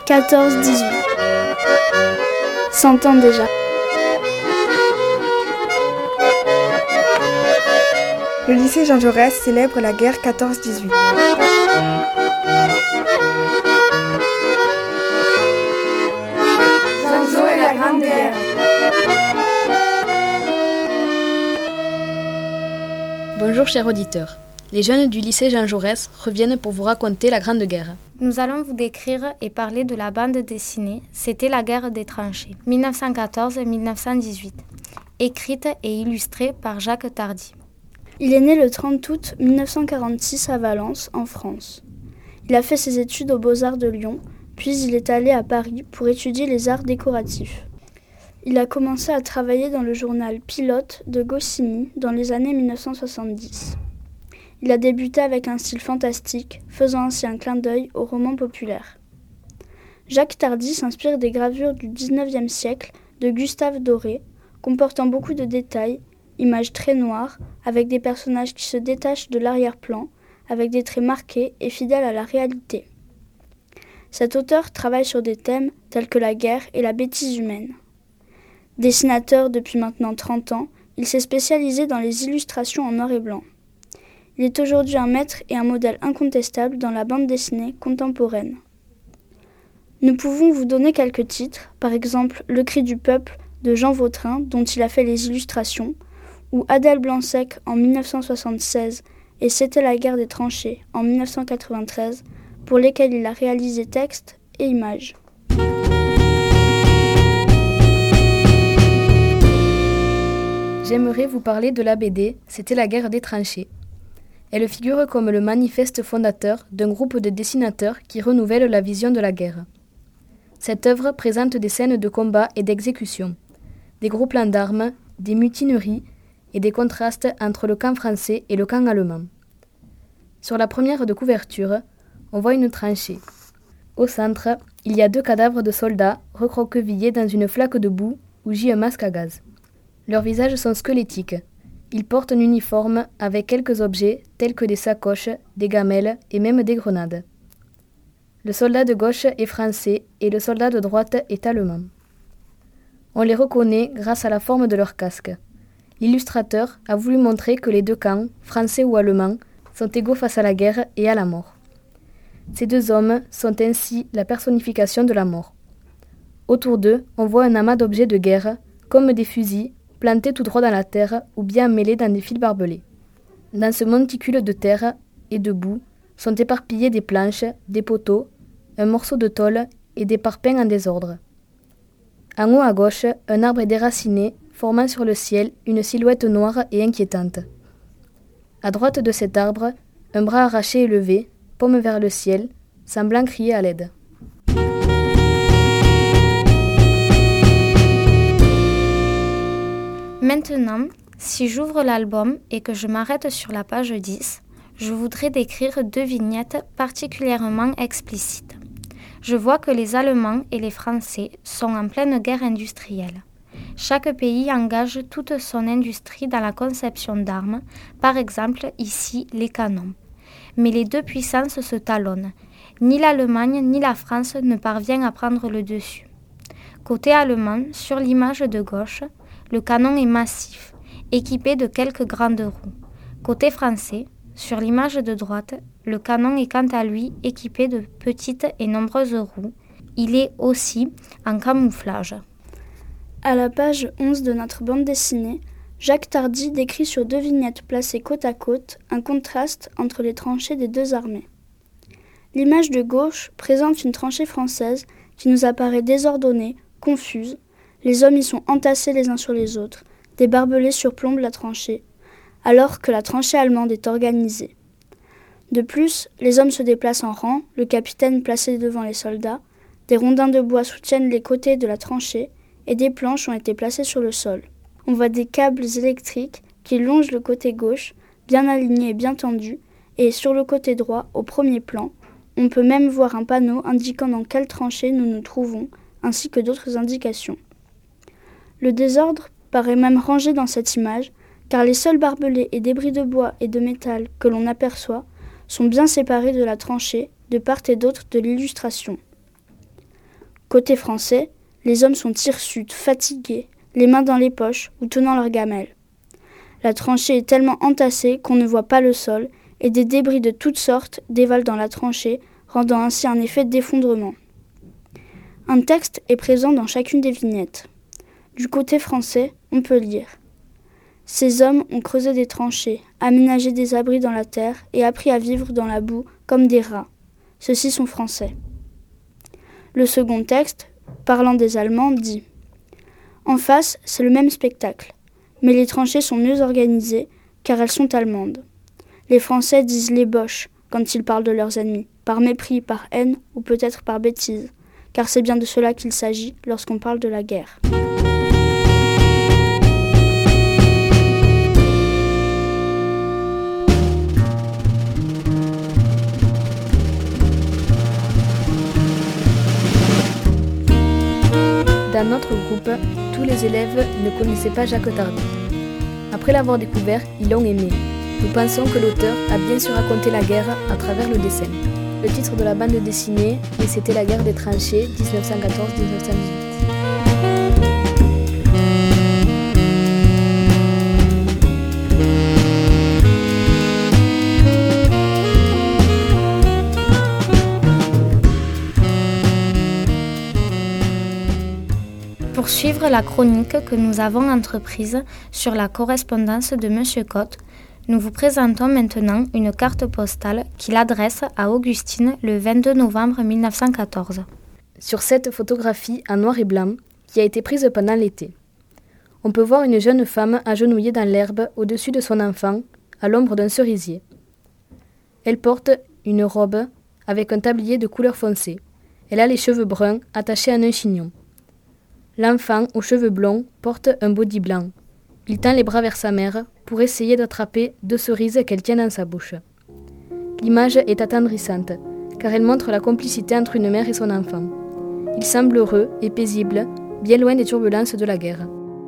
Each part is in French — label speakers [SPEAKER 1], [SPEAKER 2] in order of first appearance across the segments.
[SPEAKER 1] 14-18. 100 ans déjà.
[SPEAKER 2] Le lycée Jean Jaurès célèbre la guerre 14-18.
[SPEAKER 3] Zanzo et la Grande Guerre.
[SPEAKER 4] Bonjour chers auditeurs. Les jeunes du lycée Jean Jaurès reviennent pour vous raconter la Grande Guerre.
[SPEAKER 5] Nous allons vous décrire et parler de la bande dessinée « C'était la guerre des tranchées » 1914-1918, écrite et illustrée par Jacques Tardy.
[SPEAKER 1] Il est né le 30 août 1946 à Valence, en France. Il a fait ses études aux Beaux-Arts de Lyon, puis il est allé à Paris pour étudier les arts décoratifs. Il a commencé à travailler dans le journal Pilote de Goscinny dans les années 1970. Il a débuté avec un style fantastique, faisant ainsi un clin d'œil au roman populaire. Jacques Tardy s'inspire des gravures du XIXe siècle de Gustave Doré, comportant beaucoup de détails, images très noires, avec des personnages qui se détachent de l'arrière-plan, avec des traits marqués et fidèles à la réalité. Cet auteur travaille sur des thèmes tels que la guerre et la bêtise humaine. Dessinateur depuis maintenant 30 ans, il s'est spécialisé dans les illustrations en noir et blanc. Il est aujourd'hui un maître et un modèle incontestable dans la bande dessinée contemporaine. Nous pouvons vous donner quelques titres, par exemple Le cri du peuple de Jean Vautrin, dont il a fait les illustrations, ou Adèle Blanc-Sec en 1976 et C'était la guerre des tranchées en 1993, pour lesquels il a réalisé textes et images.
[SPEAKER 4] J'aimerais vous parler de la BD « C'était la guerre des tranchées ». Elle figure comme le manifeste fondateur d'un groupe de dessinateurs qui renouvelle la vision de la guerre. Cette œuvre présente des scènes de combat et d'exécution, des gros plans d'armes, des mutineries et des contrastes entre le camp français et le camp allemand. Sur la première de couverture, on voit une tranchée. Au centre, il y a 2 cadavres de soldats recroquevillés dans une flaque de boue où gît un masque à gaz. Leurs visages sont squelettiques. Ils portent un uniforme avec quelques objets tels que des sacoches, des gamelles et même des grenades. Le soldat de gauche est français et le soldat de droite est allemand. On les reconnaît grâce à la forme de leur casque. L'illustrateur a voulu montrer que les 2 camps, français ou allemands, sont égaux face à la guerre et à la mort. Ces 2 hommes sont ainsi la personnification de la mort. Autour d'eux, on voit un amas d'objets de guerre, comme des fusils, plantés tout droit dans la terre ou bien mêlés dans des fils barbelés. Dans ce monticule de terre et de boue sont éparpillées des planches, des poteaux, un morceau de tôle et des parpaings en désordre. En haut à gauche, un arbre est déraciné, formant sur le ciel une silhouette noire et inquiétante. À droite de cet arbre, un bras arraché est levé, paume vers le ciel, semblant crier à l'aide.
[SPEAKER 5] Maintenant, si j'ouvre l'album et que je m'arrête sur la page 10, je voudrais décrire 2 vignettes particulièrement explicites. Je vois que les Allemands et les Français sont en pleine guerre industrielle. Chaque pays engage toute son industrie dans la conception d'armes, par exemple ici les canons. Mais les 2 puissances se talonnent. Ni l'Allemagne ni la France ne parvient à prendre le dessus. Côté allemand, sur l'image de gauche, le canon est massif, équipé de quelques grandes roues. Côté français, sur l'image de droite, le canon est quant à lui équipé de petites et nombreuses roues. Il est aussi en camouflage.
[SPEAKER 1] À la page 11 de notre bande dessinée, Jacques Tardy décrit sur 2 vignettes placées côte à côte un contraste entre les tranchées des 2 armées. L'image de gauche présente une tranchée française qui nous apparaît désordonnée, confuse. Les hommes y sont entassés les uns sur les autres, des barbelés surplombent la tranchée, alors que la tranchée allemande est organisée. De plus, les hommes se déplacent en rang, le capitaine placé devant les soldats, des rondins de bois soutiennent les côtés de la tranchée et des planches ont été placées sur le sol. On voit des câbles électriques qui longent le côté gauche, bien alignés et bien tendus, et sur le côté droit, au premier plan, on peut même voir un panneau indiquant dans quelle tranchée nous nous trouvons, ainsi que d'autres indications. Le désordre paraît même rangé dans cette image, car les seuls barbelés et débris de bois et de métal que l'on aperçoit sont bien séparés de la tranchée de part et d'autre de l'illustration. Côté français, les hommes sont hirsutes, fatigués, les mains dans les poches ou tenant leur gamelle. La tranchée est tellement entassée qu'on ne voit pas le sol et des débris de toutes sortes dévalent dans la tranchée, rendant ainsi un effet d'effondrement. Un texte est présent dans chacune des vignettes. Du côté français, on peut lire « Ces hommes ont creusé des tranchées, aménagé des abris dans la terre et appris à vivre dans la boue comme des rats. Ceux-ci sont français. » Le second texte, parlant des Allemands, dit « En face, c'est le même spectacle, mais les tranchées sont mieux organisées car elles sont allemandes. Les Français disent les Boches quand ils parlent de leurs ennemis, par mépris, par haine ou peut-être par bêtise, car c'est bien de cela qu'il s'agit lorsqu'on parle de la guerre. »
[SPEAKER 4] Dans notre groupe, tous les élèves ne connaissaient pas Jacques Tardy. Après l'avoir découvert, ils l'ont aimé. Nous pensons que l'auteur a bien su raconter la guerre à travers le dessin. Le titre de la bande dessinée est « C'était la guerre des tranchées, 1914-1918 ».
[SPEAKER 5] Pour suivre la chronique que nous avons entreprise sur la correspondance de M. Cotte, nous vous présentons maintenant une carte postale qu'il adresse à Augustine le 22 novembre 1914.
[SPEAKER 4] Sur cette photographie en noir et blanc, qui a été prise pendant l'été, on peut voir une jeune femme agenouillée dans l'herbe au-dessus de son enfant, à l'ombre d'un cerisier. Elle porte une robe avec un tablier de couleur foncée. Elle a les cheveux bruns attachés à un chignon. L'enfant, aux cheveux blonds, porte un body blanc. Il tend les bras vers sa mère pour essayer d'attraper 2 cerises qu'elle tient dans sa bouche. L'image est attendrissante, car elle montre la complicité entre une mère et son enfant. Il semble heureux et paisible, bien loin des turbulences de la guerre.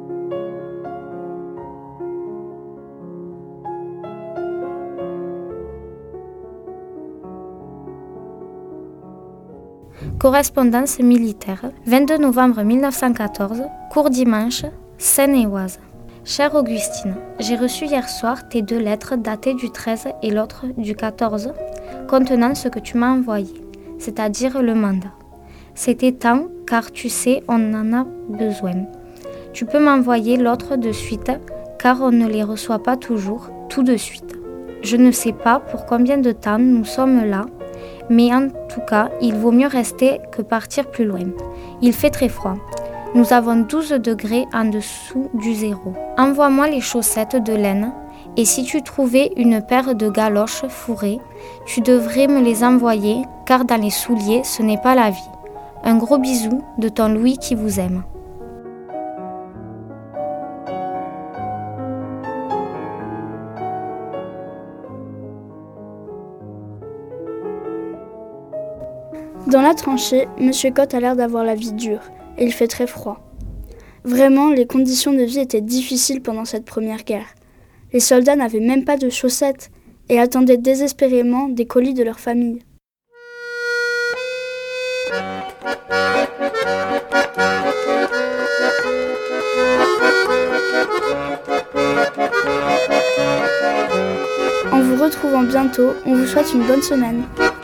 [SPEAKER 5] Correspondance militaire, 22 novembre 1914, cours dimanche, Seine-et-Oise. Chère Augustine, j'ai reçu hier soir tes 2 lettres datées du 13 et l'autre du 14, contenant ce que tu m'as envoyé, c'est-à-dire le mandat. C'était temps, car tu sais, on en a besoin. Tu peux m'envoyer l'autre de suite, car on ne les reçoit pas toujours, tout de suite. Je ne sais pas pour combien de temps nous sommes là, mais en tout cas, il vaut mieux rester que partir plus loin. Il fait très froid. Nous avons 12 degrés en dessous du 0. Envoie-moi les chaussettes de laine et si tu trouvais une paire de galoches fourrées, tu devrais me les envoyer car dans les souliers, ce n'est pas la vie. Un gros bisou de ton Louis qui vous aime.
[SPEAKER 1] Dans la tranchée, M. Cotte a l'air d'avoir la vie dure, et il fait très froid. Vraiment, les conditions de vie étaient difficiles pendant cette première guerre. Les soldats n'avaient même pas de chaussettes, et attendaient désespérément des colis de leur famille. En vous retrouvant bientôt, on vous souhaite une bonne semaine.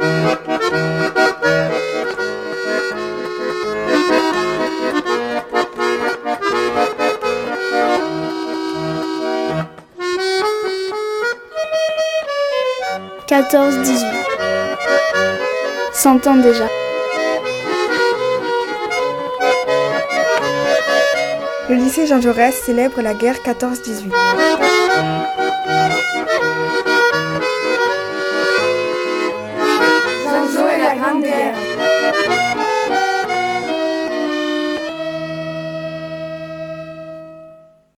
[SPEAKER 1] « 14-18 » s'entend déjà.
[SPEAKER 2] Le lycée Jean Jaurès célèbre la guerre 14-18.